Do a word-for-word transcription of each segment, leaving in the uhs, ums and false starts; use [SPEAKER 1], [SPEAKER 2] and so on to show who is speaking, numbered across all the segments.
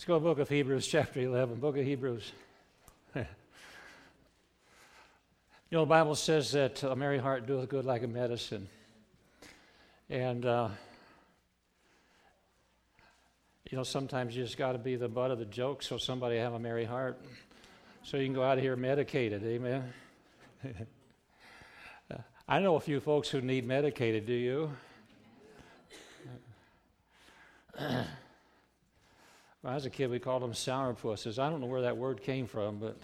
[SPEAKER 1] go to the book of Hebrews, chapter eleven, book of Hebrews. You know, the Bible says that a merry heart doeth good like a medicine. And, uh, you know, sometimes you just got to be the butt of the joke so somebody have a merry heart. So you can go out of here medicated, amen? I know a few folks who need medicated, do you? When I was a kid, we called them sourpusses. I don't know where that word came from, but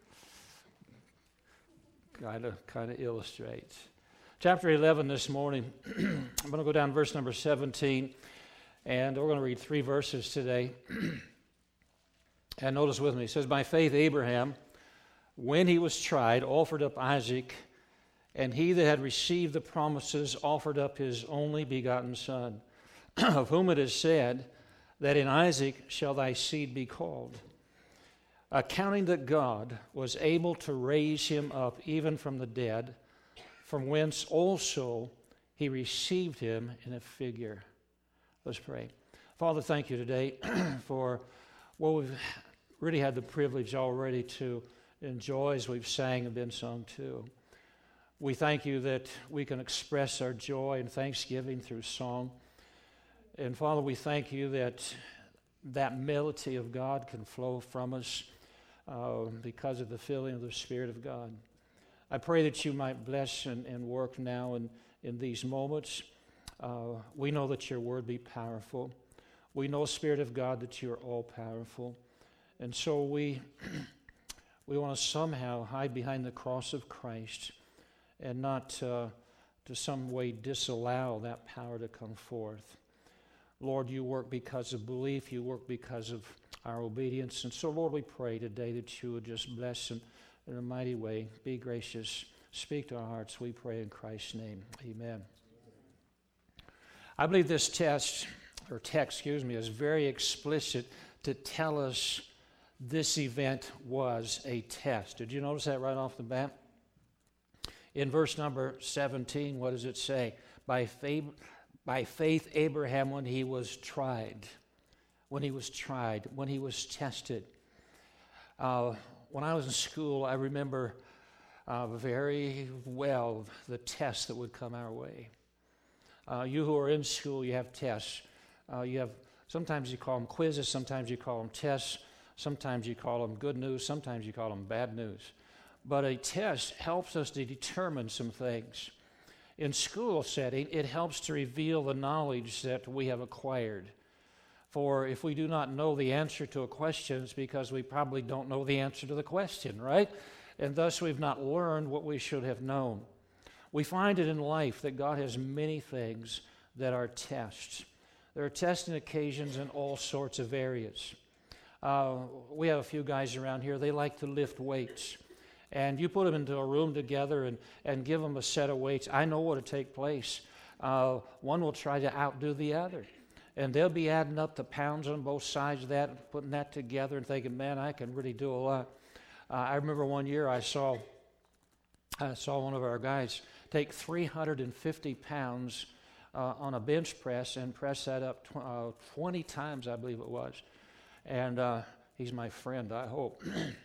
[SPEAKER 1] kind of kind of illustrates. Chapter eleven this morning, I'm going to go down to verse number seventeen, and we're going to read three verses today. And notice with me, it says, by faith Abraham, when he was tried, offered up Isaac, and he that had received the promises offered up his only begotten son, of whom it is said, that in Isaac shall thy seed be called, accounting that God was able to raise him up even from the dead, from whence also he received him in a figure. Let's pray. Father, thank you today for what we've really had the privilege already to enjoy as we've sang and been sung too. We thank you that we can express our joy and thanksgiving through song. And Father, we thank you that that melody of God can flow from us uh, because of the filling of the Spirit of God. I pray that you might bless and, and work now in, in these moments. Uh, we know that your word be powerful. We know, Spirit of God, that you are all-powerful. And so we, we want to somehow hide behind the cross of Christ and not uh, to some way disallow that power to come forth. Lord, you work because of belief. You work because of our obedience. And so, Lord, we pray today that you would just bless in, in a mighty way. Be gracious. Speak to our hearts, we pray in Christ's name. Amen. I believe this test, or text, excuse me, is very explicit to tell us this event was a test. Did you notice that right off the bat? In verse number seventeen, what does it say? By faith, by faith Abraham, when he was tried, when he was tried, when he was tested. Uh, when I was in school, I remember uh, very well the tests that would come our way. Uh, you who are in school, you have tests. Uh, you have sometimes you call them quizzes, sometimes you call them tests, sometimes you call them good news, sometimes you call them bad news. But a test helps us to determine some things. In school setting, it helps to reveal the knowledge that we have acquired. For if we do not know the answer to a question, it's because we probably don't know the answer to the question, right? And thus we've not learned what we should have known. We find it in life that God has many things that are tests. There are testing occasions in all sorts of areas. Uh, we have a few guys around here, they like to lift weights. And you put them into a room together and, and give them a set of weights. I know what will take place. Uh, one will try to outdo the other. And they'll be adding up the pounds on both sides of that, and putting that together and thinking, man, I can really do a lot. Uh, I remember one year I saw, I saw one of our guys take three hundred fifty pounds uh, on a bench press and press that up tw- uh, twenty times, I believe it was. And uh, he's my friend, I hope.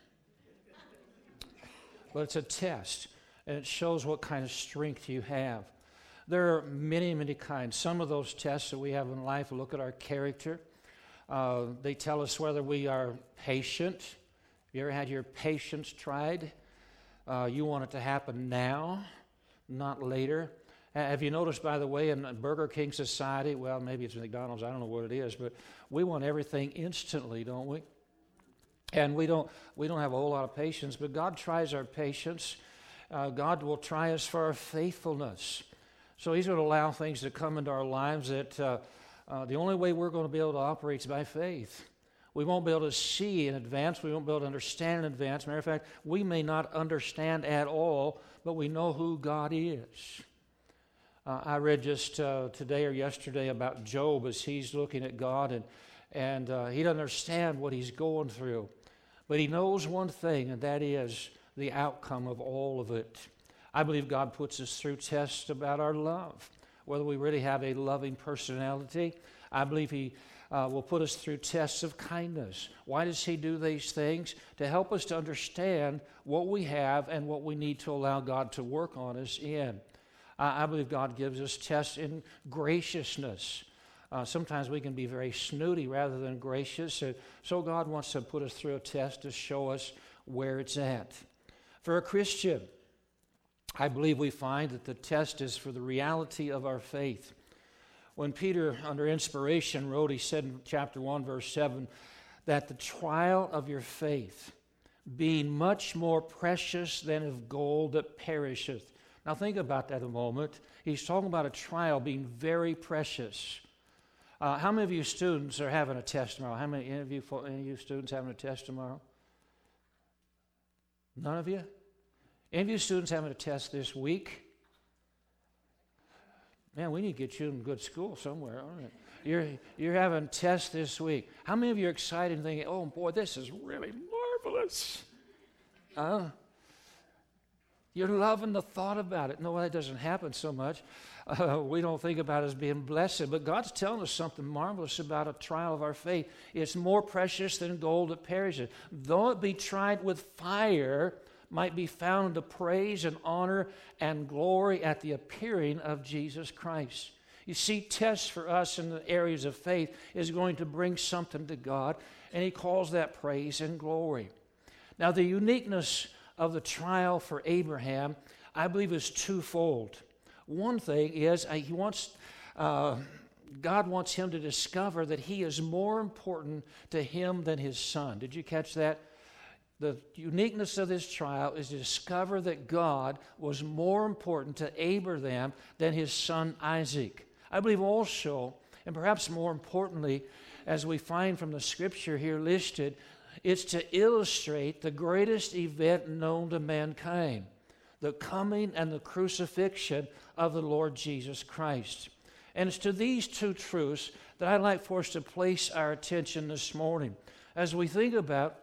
[SPEAKER 1] But it's a test, and it shows what kind of strength you have. There are many, many kinds. Some of those tests that we have in life look at our character. Uh, they tell us whether we are patient. Have you ever had your patience tried? Uh, you want it to happen now, not later. Have you noticed, by the way, in Burger King society, well, maybe it's McDonald's, I don't know what it is, but we want everything instantly, don't we? And we don't we don't have a whole lot of patience, but God tries our patience. Uh, God will try us for our faithfulness. So he's going to allow things to come into our lives that uh, uh, the only way we're going to be able to operate is by faith. We won't be able to see in advance. We won't be able to understand in advance. Matter of fact, we may not understand at all, but we know who God is. Uh, I read just uh, today or yesterday about Job as he's looking at God, and, and uh, he doesn't understand what he's going through. But he knows one thing, and that is the outcome of all of it. I believe God puts us through tests about our love, whether we really have a loving personality. I believe he uh, will put us through tests of kindness. Why does he do these things? To help us to understand what we have and what we need to allow God to work on us in. Uh, I believe God gives us tests in graciousness. Uh, sometimes we can be very snooty rather than gracious. So, so God wants to put us through a test to show us where it's at. For a Christian, I believe we find that the test is for the reality of our faith. When Peter, under inspiration, wrote, he said in chapter one, verse seven, that the trial of your faith, being much more precious than of gold that perisheth. Now think about that a moment. He's talking about a trial being very precious. Uh, how many of you students are having a test tomorrow? How many any of you, any of you students having a test tomorrow? None of you? Any of you students having a test this week? Man, we need to get you in good school somewhere. All right. You're, you're having tests this week. How many of you are excited and thinking, oh, boy, this is really marvelous? Uh, you're loving the thought about it. No, that doesn't happen so much. Uh, we don't think about it as being blessed. But God's telling us something marvelous about a trial of our faith. It's more precious than gold that perishes. Though it be tried with fire, might be found to praise and honor and glory at the appearing of Jesus Christ. You see, tests for us in the areas of faith is going to bring something to God, and he calls that praise and glory. Now, the uniqueness of the trial for Abraham, I believe, is twofold. One thing is uh, he wants, uh, God wants him to discover that he is more important to him than his son. Did you catch that? The uniqueness of this trial is to discover that God was more important to Abraham than his son Isaac. I believe also, and perhaps more importantly, as we find from the scripture here listed, it's to illustrate the greatest event known to mankind, the coming and the crucifixion of the Lord Jesus Christ. And it's to these two truths that I'd like for us to place our attention this morning as we think about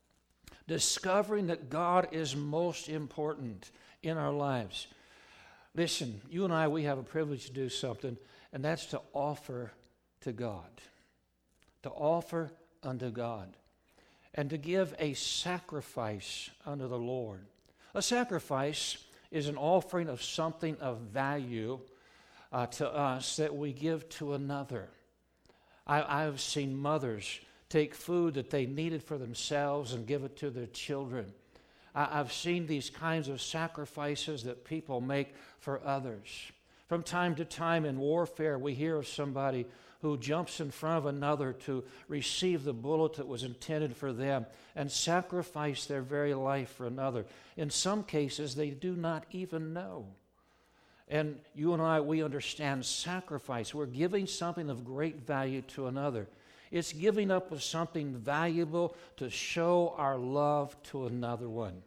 [SPEAKER 1] discovering that God is most important in our lives. Listen, you and I, we have a privilege to do something, and that's to offer to God. To offer unto God. And to give a sacrifice unto the Lord. A sacrifice is an offering of something of value uh, to us that we give to another. I, I've seen mothers take food that they needed for themselves and give it to their children. I, I've seen these kinds of sacrifices that people make for others. From time to time in warfare, we hear of somebody who jumps in front of another to receive the bullet that was intended for them and sacrifice their very life for another. In some cases, they do not even know. And you and I, we understand sacrifice. We're giving something of great value to another. It's giving up of something valuable to show our love to another one.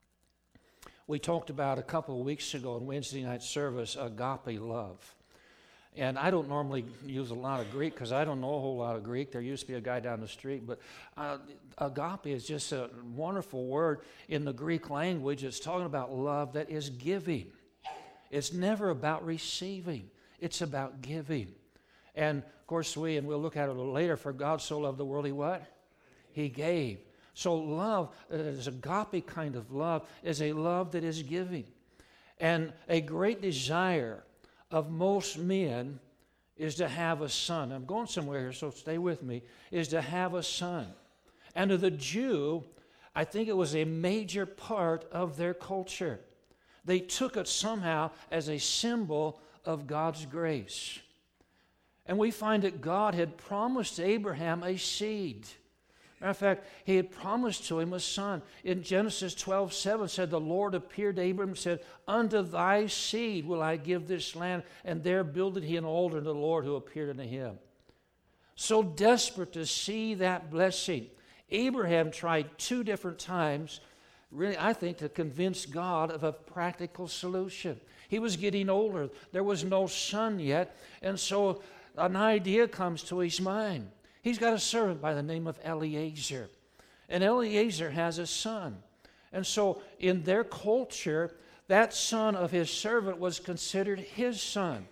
[SPEAKER 1] We talked about a couple of weeks ago in Wednesday night service, agape love. And I don't normally use a lot of Greek because I don't know a whole lot of Greek. There used to be a guy down the street. But uh, agape is just a wonderful word in the Greek language. It's talking about love that is giving. It's never about receiving. It's about giving. And, of course, we, and we'll look at it a little later, for God so loved the world, he what? He gave. So love, uh, is agape kind of love, is a love that is giving. And a great desire of most men is to have a son. I'm going somewhere here, so stay with me, is to have a son. And to the Jew, I think it was a major part of their culture. They took it somehow as a symbol of God's grace. And we find that God had promised Abraham a seed. Matter of fact, he had promised to him a son. In Genesis twelve seven said, the Lord appeared to Abraham and said, unto thy seed will I give this land. And there builded he an altar unto the Lord who appeared unto him. So desperate to see that blessing, Abraham tried two different times, really, I think, to convince God of a practical solution. He was getting older. There was no son yet. And so an idea comes to his mind. He's got a servant by the name of Eliezer. And Eliezer has a son. And so in their culture, that son of his servant was considered his son.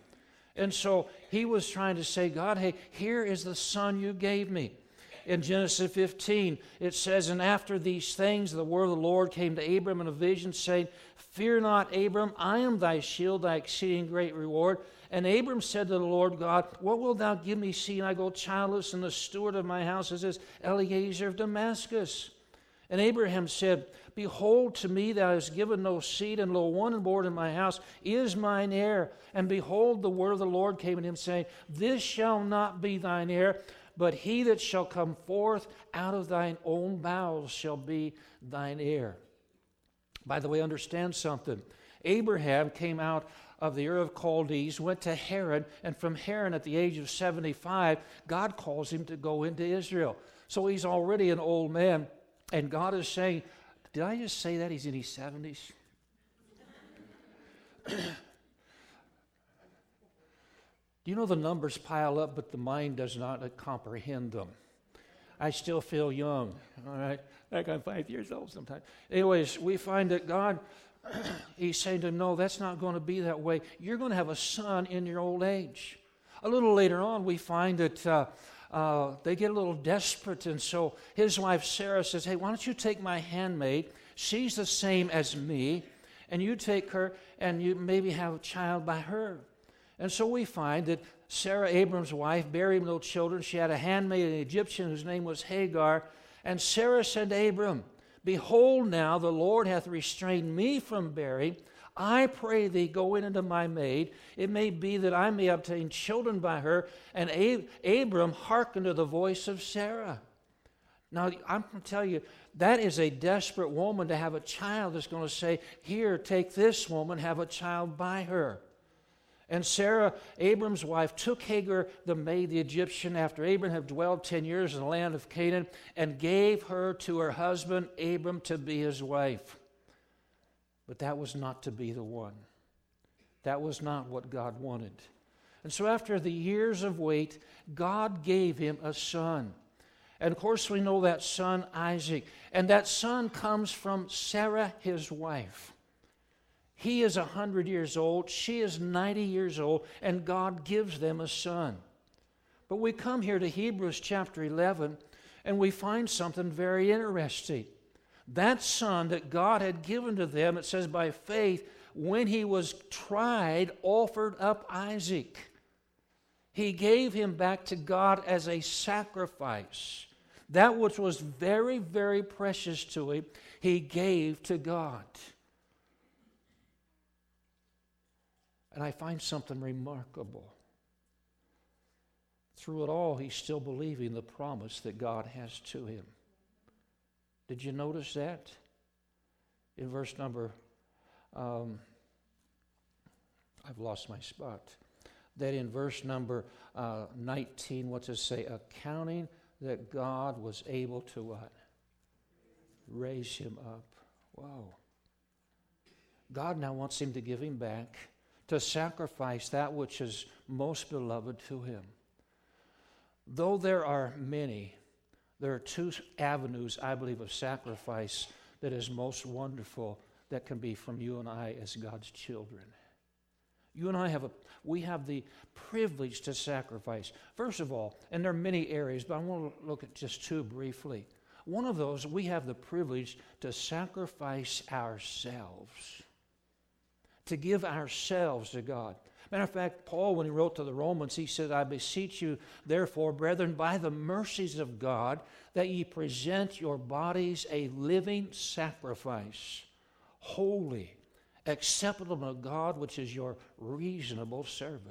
[SPEAKER 1] And so he was trying to say, God, hey, here is the son you gave me. In Genesis fifteen, it says, and after these things, the word of the Lord came to Abram in a vision, saying, fear not, Abram, I am thy shield, thy exceeding great reward. And Abram said to the Lord God, what wilt thou give me, seeing I go childless, and the steward of my house is this Eliezer of Damascus? And Abraham said, behold, to me thou hast given no seed, and lo, one born in my house is mine heir. And behold, the word of the Lord came to him, saying, this shall not be thine heir, but he that shall come forth out of thine own bowels shall be thine heir. By the way, understand something. Abraham came out of the Ur of Chaldees, went to Haran, and from Haran at the age of seventy-five, God calls him to go into Israel. So he's already an old man, and God is saying, did I just say that he's in his seventies? Do you know the numbers pile up, but the mind does not comprehend them? I still feel young, all right? Like I'm five years old sometimes. Anyways, we find that God, he's saying to him, no, that's not going to be that way. You're going to have a son in your old age. A little later on, we find that uh, uh, they get a little desperate, and so his wife Sarah says, hey, why don't you take my handmaid? She's the same as me, and you take her, and you maybe have a child by her. And so we find that Sarah, Abram's wife, buried no children. She had a handmaid, an Egyptian, whose name was Hagar. And Sarah said to Abram, behold now, the Lord hath restrained me from bearing. I pray thee, go in unto my maid. It may be that I may obtain children by her. And Ab- Abram hearkened to the voice of Sarah. Now, I'm going to tell you, that is a desperate woman to have a child that's going to say, here, take this woman, have a child by her. And Sarah, Abram's wife, took Hagar, the maid, the Egyptian, after Abram had dwelled ten years in the land of Canaan, and gave her to her husband, Abram, to be his wife. But that was not to be the one. That was not what God wanted. And so after the years of wait, God gave him a son. And of course we know that son, Isaac. And that son comes from Sarah, his wife. He is one hundred years old, she is ninety years old, and God gives them a son. But we come here to Hebrews chapter eleven, and we find something very interesting. That son that God had given to them, it says by faith, when he was tried, offered up Isaac. He gave him back to God as a sacrifice. That which was very, very precious to him, he gave to God. And I find something remarkable. Through it all, he's still believing the promise that God has to him. Did you notice that? In verse number, um, I've lost my spot. That in verse number uh, nineteen, what's it say? Accounting that God was able to what? Raise him up. Wow. God now wants him to give him back, to sacrifice that which is most beloved to him. Though there are many, there are two avenues, I believe, of sacrifice that is most wonderful that can be from you and I as God's children. You and I have a, we have the privilege to sacrifice. First of all, and there are many areas, but I want to look at just two briefly. One of those, we have the privilege to sacrifice ourselves, to give ourselves to God. Matter of fact, Paul, when he wrote to the Romans, he said, I beseech you, therefore, brethren, by the mercies of God, that ye present your bodies a living sacrifice, holy, acceptable to God, which is your reasonable service.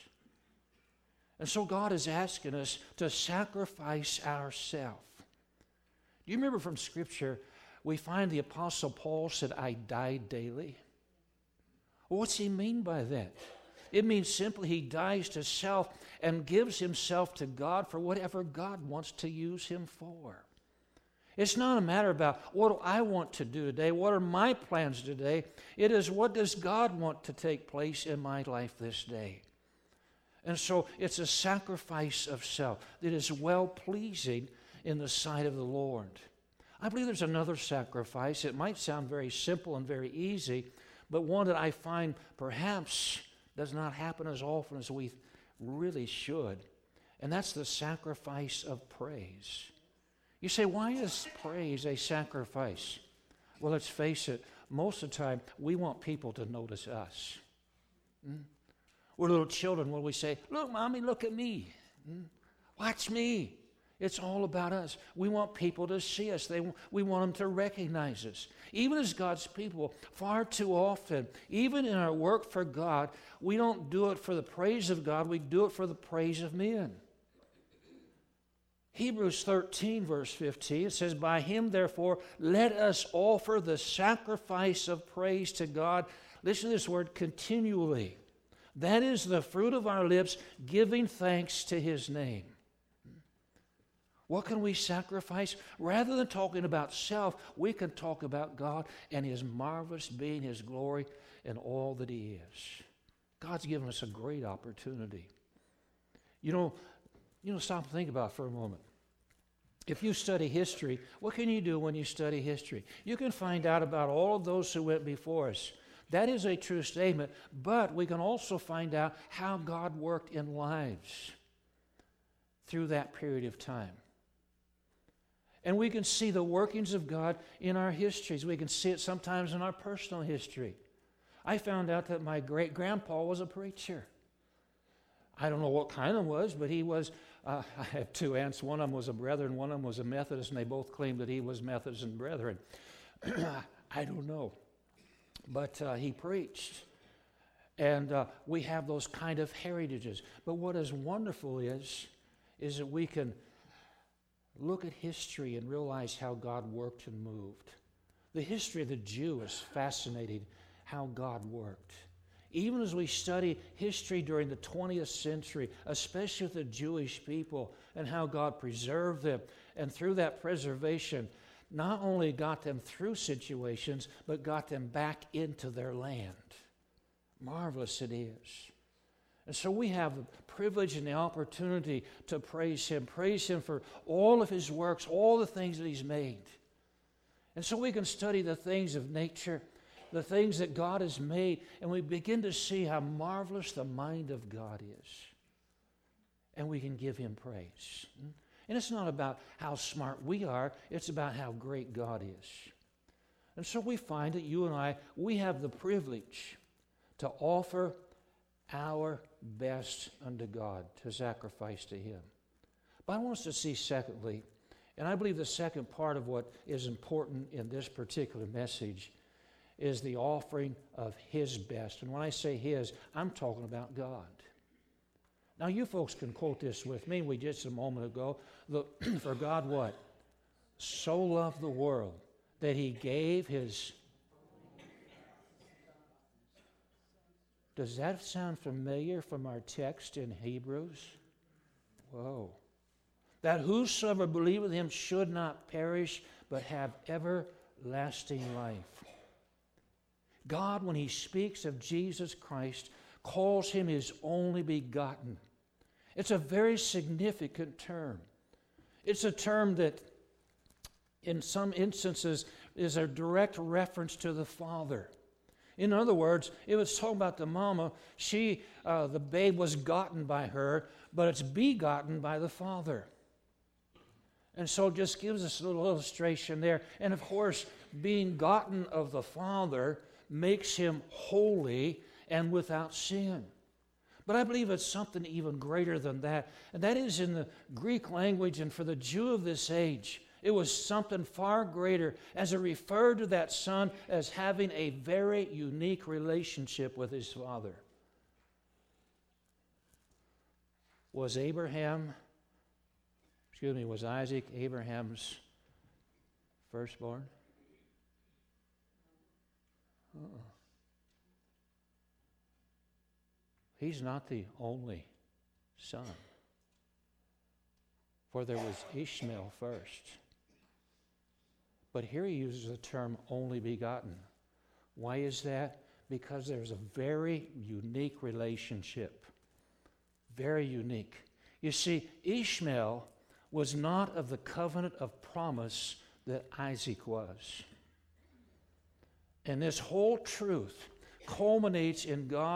[SPEAKER 1] And so God is asking us to sacrifice ourselves. Do you remember from Scripture, we find the Apostle Paul said, I die daily? Well, what's he mean by that? It means simply he dies to self and gives himself to God for whatever God wants to use him for. It's not a matter about what do I want to do today, what are my plans today. It is what does God want to take place in my life this day. And so it's a sacrifice of self that is well-pleasing in the sight of the Lord. I believe there's another sacrifice. It might sound very simple and very easy, but one that I find perhaps does not happen as often as we really should. And that's the sacrifice of praise. You say, why is praise a sacrifice? Well, let's face it, most of the time we want people to notice us. Hmm? We're little children when we say, look, Mommy, look at me. Hmm? Watch me. It's all about us. We want people to see us. They, we want them to recognize us. Even as God's people, far too often, even in our work for God, we don't do it for the praise of God. We do it for the praise of men. Hebrews thirteen, verse fifteen, it says, by him, therefore, let us offer the sacrifice of praise to God. Listen to this word, continually. That is the fruit of our lips, giving thanks to his name. What can we sacrifice? Rather than talking about self, we can talk about God and his marvelous being, his glory, and all that he is. God's given us a great opportunity. You know, you know, stop and think about it for a moment. If you study history, what can you do when you study history? You can find out about all of those who went before us. That is a true statement, but we can also find out how God worked in lives through that period of time. And we can see the workings of God in our histories. We can see it sometimes in our personal history. I found out that my great-grandpa was a preacher. I don't know what kind of was, but he was, uh, I have two aunts. One of them was a Brethren, one of them was a Methodist, and they both claimed that he was Methodist and Brethren. I don't know. But uh, he preached. And uh, we have those kind of heritages. But what is wonderful is, is that we can look at history and realize how God worked and moved. The history of the Jew is fascinating, how God worked. Even as we study history during the twentieth century, especially with the Jewish people and how God preserved them, and through that preservation, not only got them through situations, but got them back into their land. Marvelous it is. And so we have the privilege and the opportunity to praise him, praise him for all of his works, all the things that he's made. And so we can study the things of nature, the things that God has made, and we begin to see how marvelous the mind of God is. And we can give him praise. And it's not about how smart we are, it's about how great God is. And so we find that you and I, we have the privilege to offer our best unto God, to sacrifice to him. But I want us to see secondly, and I believe the second part of what is important in this particular message is the offering of his best. And when I say his, I'm talking about God. Now you folks can quote this with me. We just a moment ago. The, for God what? So loved the world that he gave his... Does that sound familiar from our text in Hebrews? Whoa. That whosoever believeth him should not perish, but have everlasting life. God, when he speaks of Jesus Christ, calls him his only begotten. It's a very significant term. It's a term that, in some instances, is a direct reference to the Father. In other words, it was talking about the mama. She, uh, the babe was gotten by her, but it's begotten by the Father. And so it just gives us a little illustration there. And of course, being gotten of the Father makes him holy and without sin. But I believe it's something even greater than that. And that is in the Greek language, and for the Jew of this age, it was something far greater, as it referred to that son as having a very unique relationship with his father. Was Abraham, excuse me, was Isaac Abraham's firstborn? Uh-uh. He's not the only son. For there was Ishmael first. But here he uses the term only begotten. Why is that? Because there's a very unique relationship. Very unique. You see, Ishmael was not of the covenant of promise that Isaac was. And this whole truth culminates in God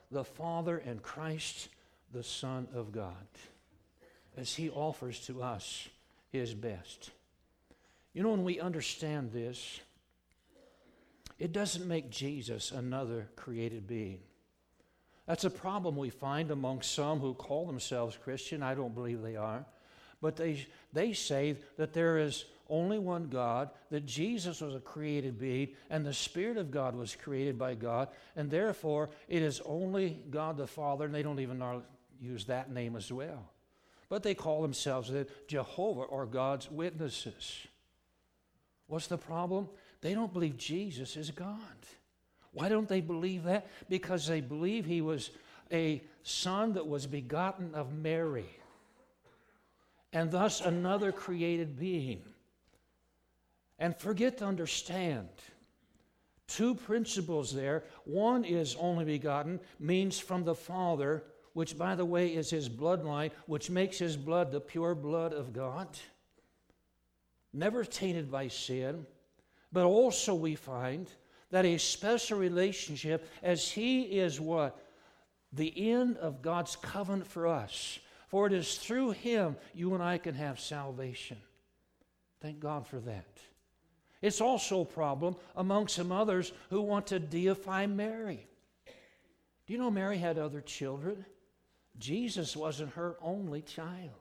[SPEAKER 1] the Father and Christ, the Son of God, as He offers to us His best. You know, when we understand this, it doesn't make Jesus another created being. That's a problem we find among some who call themselves Christian. I don't believe they are. But they, they say that there is only one God, that Jesus was a created being, and the Spirit of God was created by God, and therefore it is only God the Father, and they don't even use that name as well. But they call themselves Jehovah or God's witnesses. What's the problem? They don't believe Jesus is God. Why don't they believe that? Because they believe He was a Son that was begotten of Mary, and thus another created being. And forget to understand two principles there. One is only begotten, means from the Father, which, by the way, is His bloodline, which makes His blood the pure blood of God, never tainted by sin. But also we find that a special relationship, as He is what? The end of God's covenant for us. For it is through Him you and I can have salvation. Thank God for that. It's also a problem among some others who want to deify Mary. Do you know Mary had other children? Jesus wasn't her only child.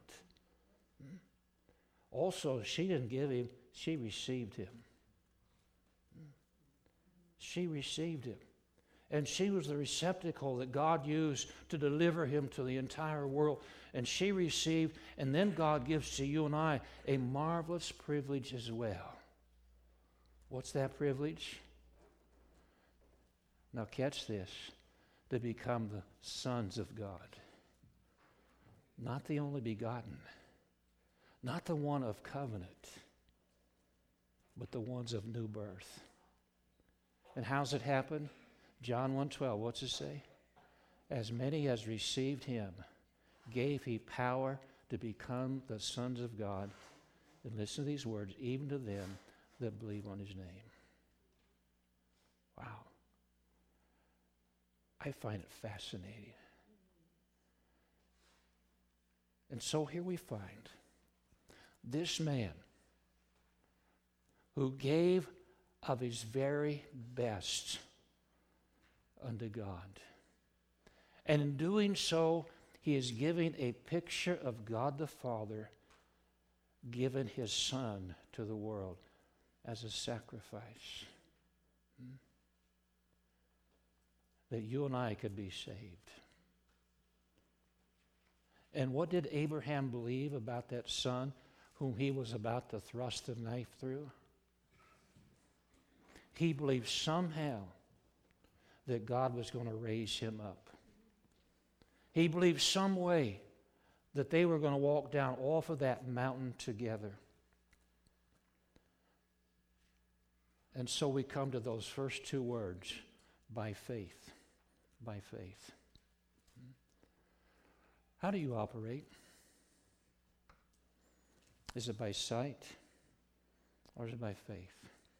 [SPEAKER 1] Also, she didn't give Him, she received Him. She received Him. And she was the receptacle that God used to deliver Him to the entire world. And she received, and then God gives to you and I a marvelous privilege as well. What's that privilege? Now catch this. To become the sons of God. Not the only begotten. Not the one of covenant. But the ones of new birth. And how's it happen? John one twelve, what's it say? As many as received Him, gave He power to become the sons of God. And listen to these words, even to them that believe on His name. Wow. I find it fascinating. And so here we find this man who gave of his very best unto God. And in doing so, he is giving a picture of God the Father giving His Son to the world as a sacrifice. Hmm? That you and I could be saved. And what did Abraham believe about that son whom he was about to thrust the knife through? He believed somehow that God was going to raise him up. He believed some way that they were going to walk down off of that mountain together. And so we come to those first two words, by faith. By faith. How do you operate? Is it by sight or is it by faith?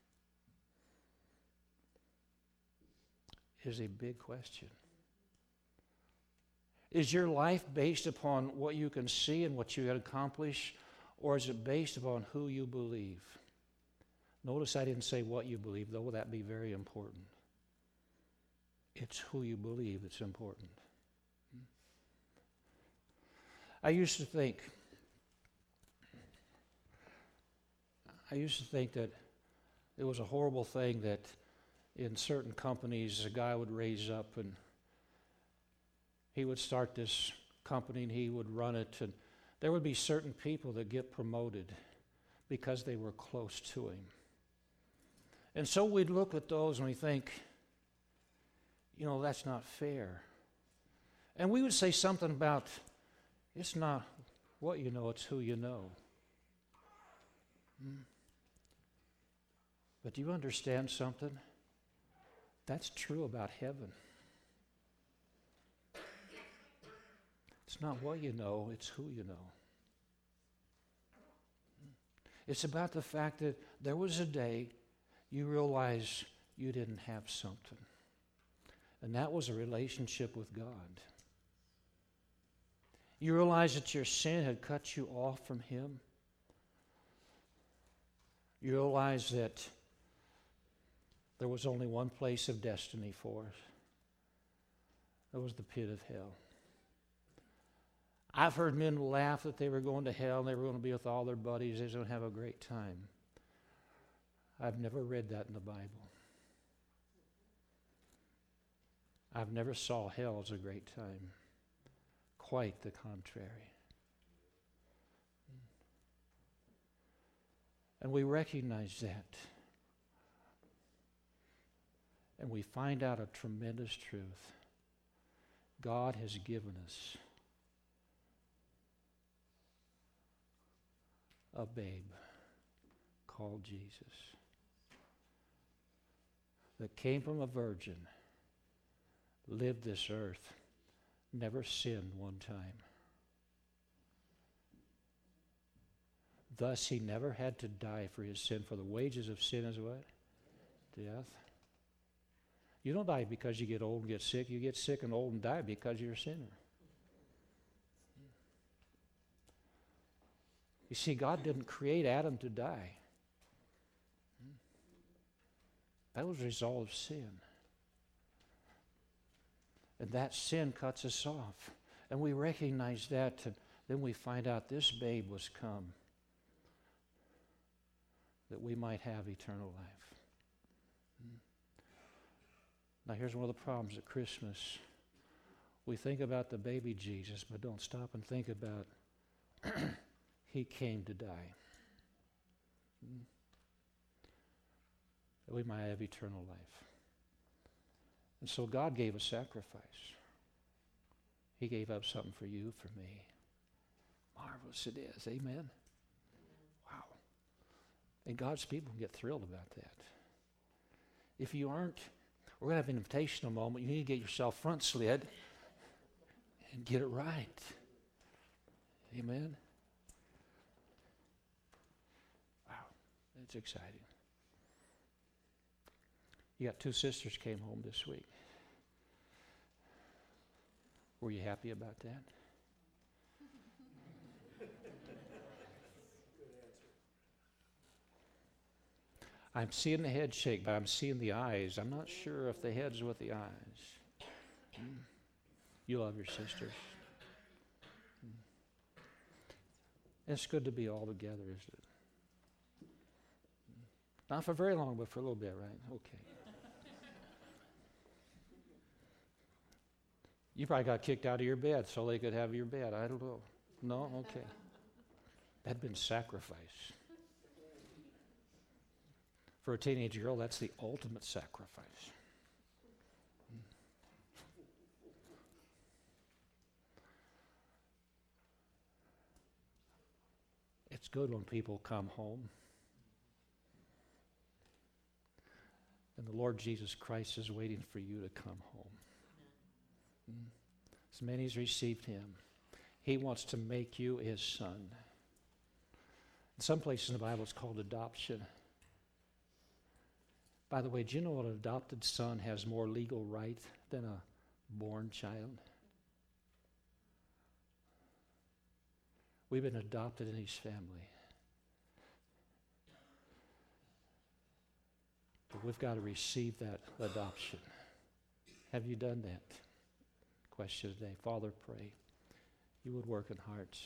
[SPEAKER 1] Is a big question. Is your life based upon what you can see and what you can accomplish, or is it based upon who you believe? Notice I didn't say what you believe, though that'd be very important. It's who you believe that's important. I used to think, I used to think that it was a horrible thing that in certain companies a guy would raise up and he would start this company and he would run it, and there would be certain people that get promoted because they were close to him. And so we'd look at those and we think, you know, that's not fair. And we would say something about, it's not what you know, it's who you know. Hmm. But do you understand something? That's true about heaven. It's not what you know, it's who you know. It's about the fact that there was a day you realized you didn't have something. And that was a relationship with God. You realize that your sin had cut you off from Him. You realize that there was only one place of destiny for us. That was the pit of hell. I've heard men laugh that they were going to hell and they were going to be with all their buddies. They were going to have a great time. I've never read that in the Bible. I've never saw hell as a great time. Quite the contrary. And we recognize that. And we find out a tremendous truth. God has given us a babe called Jesus that came from a virgin, lived this earth, never sinned one time. Thus, he never had to die for his sin, for the wages of sin is what? Death. You don't die because you get old and get sick. You get sick and old and die because you're a sinner. You see, God didn't create Adam to die. That was a result of sin. And that sin cuts us off. And we recognize that, and then we find out this babe was come that we might have eternal life. Now here's one of the problems at Christmas. We think about the baby Jesus, but don't stop and think about he came to die. That we might have eternal life. And so God gave a sacrifice. He gave up something for you, for me. Marvelous it is. Amen? Wow. And God's people get thrilled about that. If you aren't, we're going to have an invitational moment. You need to get yourself front slid and get it right. Amen? Wow. That's exciting. You got two sisters came home this week. Were you happy about that? I'm seeing the head shake, but I'm seeing the eyes. I'm not sure if the head's with the eyes. Mm. You love your sisters. Mm. It's good to be all together, isn't it? Mm. Not for very long, but for a little bit, right? Okay. You probably got kicked out of your bed so they could have your bed. I don't know. No? Okay. That'd been sacrifice. For a teenage girl, that's the ultimate sacrifice. It's good when people come home. And the Lord Jesus Christ is waiting for you to come home. As many as received him, he wants to make you his son. In some places in the Bible, it's called adoption. By the way, do you know an adopted son has more legal right than a born child? We've been adopted in his family. But we've got to receive that adoption. Have you done that? Question today. Father, pray you would work in hearts.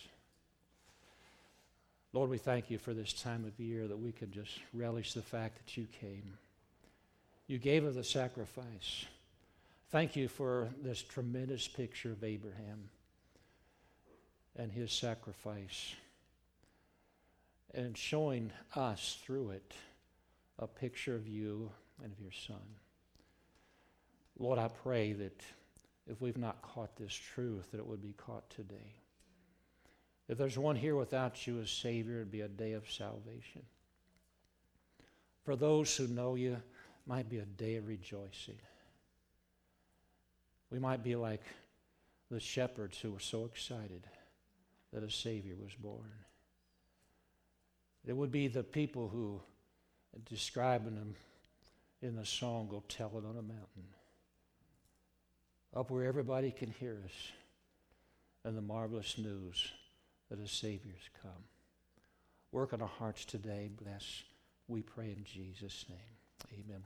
[SPEAKER 1] Lord, we thank you for this time of year that we could just relish the fact that you came. You gave us the sacrifice. Thank you for this tremendous picture of Abraham and his sacrifice, and showing us through it a picture of you and of your son. Lord, I pray that if we've not caught this truth, that it would be caught today. If there's one here without you as Savior, it'd be a day of salvation. For those who know you, it might be a day of rejoicing. We might be like the shepherds who were so excited that a Savior was born. It would be the people who, describing them in the song, go tell it on a mountain. up where everybody can hear us, and the marvelous news that a Savior's come. Work on our hearts today. Bless, we pray in Jesus' name. Amen.